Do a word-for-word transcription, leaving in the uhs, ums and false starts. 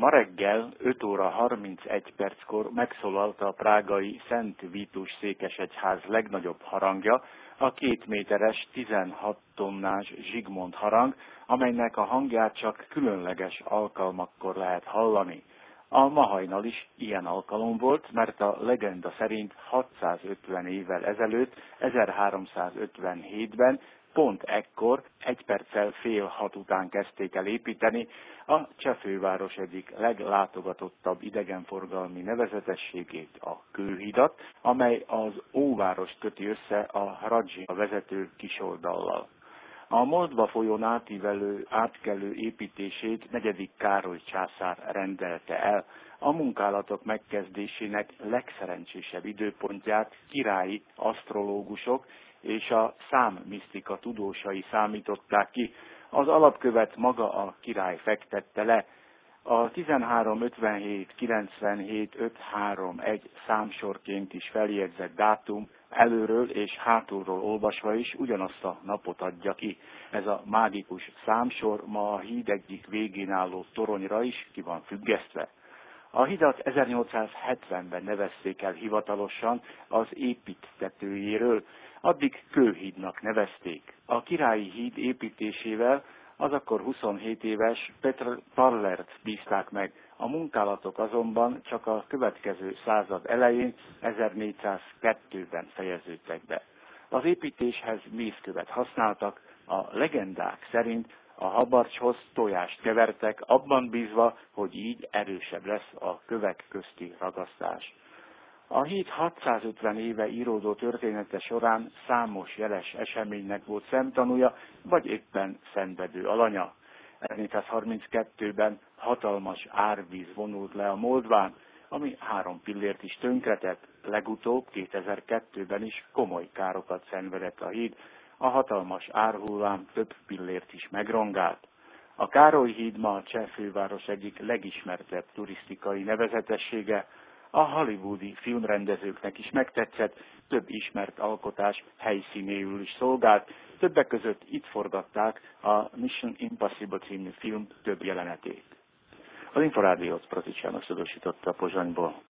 Ma reggel öt óra harmincegy perckor megszólalt a prágai Szent Vitus székesegyház legnagyobb harangja, a két méteres, tizenhat tonnás Zsigmond harang, amelynek a hangját csak különleges alkalmakkor lehet hallani. A ma hajnal is ilyen alkalom volt, mert a legenda szerint hatszázötven évvel ezelőtt, ezerháromszázötvenhétben, pont ekkor, egy perccel fél hat után kezdték el építeni a cseh főváros egyik leglátogatottabb idegenforgalmi nevezetességét, a Kőhidat, amely az óvárost köti össze a Hradzsina vezető kisoldallal. A Moldva folyón átívelő átkelő építését negyedik Károly császár rendelte el. A munkálatok megkezdésének legszerencsésebb időpontját királyi asztrológusok és a számmisztika tudósai számították ki. Az alapkövet maga a király fektette le. A tizenhárom ötvenhét kilencvenhét ötszázharmincegy számsorként is feljegyzett dátum előről és hátulról olvasva is ugyanazt a napot adja ki. Ez a mágikus számsor ma a híd egyik végén álló toronyra is ki van függesztve. A hidat ezernyolcszázhetvenben nevezték el hivatalosan az építtetőjéről, addig Kőhídnak nevezték. A királyi híd építésével az akkor huszonhét éves Petr Pallert bízták meg, a munkálatok azonban csak a következő század elején, ezernégyszázkettőben fejeződtek be. Az építéshez mészkövet használtak, a legendák szerint a habarcshoz tojást kevertek, abban bízva, hogy így erősebb lesz a kövek közti ragasztás. A híd hatszázötven éve íródó története során számos jeles eseménynek volt szemtanúja, vagy éppen szenvedő alanya. ezernégyszázharminckettőben hatalmas árvíz vonult le a Moldván, ami három pillért is tönkretett, legutóbb kétezer-kettőben is komoly károkat szenvedett a híd, a hatalmas árhullám több pillért is megrongált. A Károly híd ma a cseh főváros egyik legismertebb turisztikai nevezetessége, a hollywoodi filmrendezőknek is megtetszett, több ismert alkotás helyszínéül is szolgált, többek között itt forgatták a Mission Impossible című film több jelenetét. Az Inforádiót Pratics János tudósította Pozsonyból.